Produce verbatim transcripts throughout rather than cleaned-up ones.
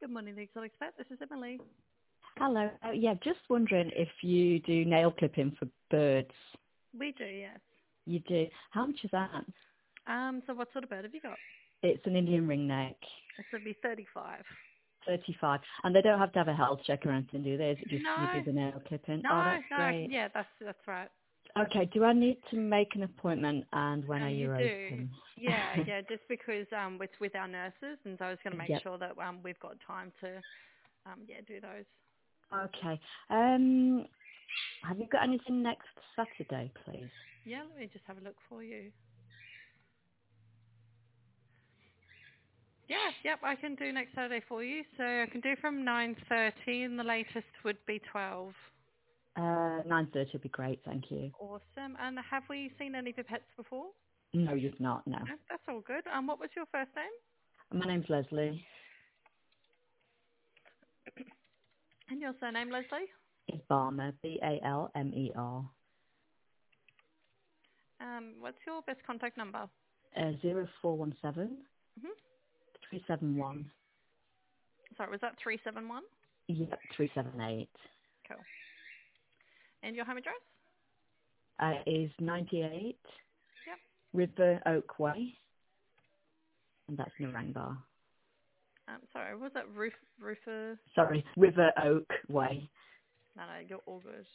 Good morning, the Exotic Pet. This is Emily. Hello. Uh, yeah, just wondering if you do nail clipping for birds. We do, yes. You do. How much is that? Um, so what sort of bird have you got? It's an Indian ringneck, This would be thirty-five. thirty-five. And they don't have to have a health check or anything, do they? Is it just you No, do the nail clipping? Oh, no, that's no. great. Yeah, that's that's right. Okay, do I need to make an appointment and when No, are you you do. open? Yeah, yeah. Just because um, it's with our nurses, and so I was going to make Yep. sure that um, we've got time to um, yeah, do those. Okay. Um, have you got anything next Saturday, please? Yeah, let me just have a look for you. Yeah, yep, I can do next Saturday for you. So I can do from nine thirty, and the latest would be twelve. Uh, nine thirty would be great, thank you. Awesome. And have we seen any of your pets before? No, you've not, no. No, that's all good. Um, what was your first name? My name's Leslie. And your surname, Leslie? It's Balmer, B A L M E R. Um, what's your best contact number? Uh, zero four one seven hmm three seven one. Sorry, was that three seven one? Yep, three seven eight. Cool. And your home address? Uh, is ninety-eight Yep. River Oak Way, and that's Narangba. Um, sorry, was that Roof, Roofer? Sorry, River Oak Way. No, no, you're all good.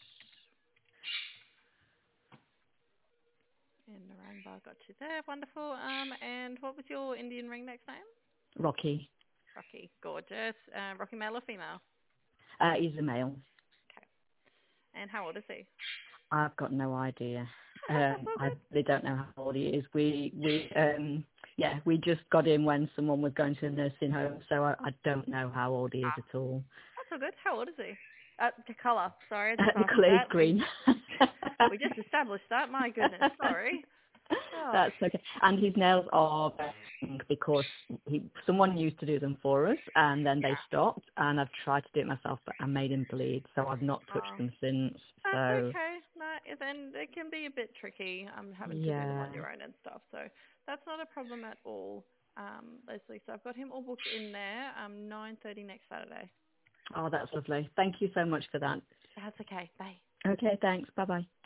And Narangba got you there. Wonderful. Um, and what was your Indian ringneck's name? Rocky. Rocky. Gorgeous. Uh, Rocky, male or female? Uh, he's a male. Okay. And how old is he? I've got no idea. That's Um, all I good. they don't know how old he is. We we um yeah we just got him when someone was going to a nursing home, so I, I don't know how old he is at all. That's all good. How old is he? Uh, the colour. Sorry, I Uh, just the asked you colour is that. We green. we just established that. My goodness. Sorry. Oh. That's okay. And his nails are pink because he, someone used to do them for us, and then they stopped. And I've tried to do it myself, but I made him bleed, so I've not touched Oh. them since. That's So okay. No, then it can be a bit tricky um, having to do them yeah. on your own and stuff. So that's not a problem at all, um, Leslie. So I've got him all booked in there. Um, nine thirty next Saturday. Oh, that's lovely. Thank you so much for that. That's okay. Bye. Okay, thanks. Bye bye.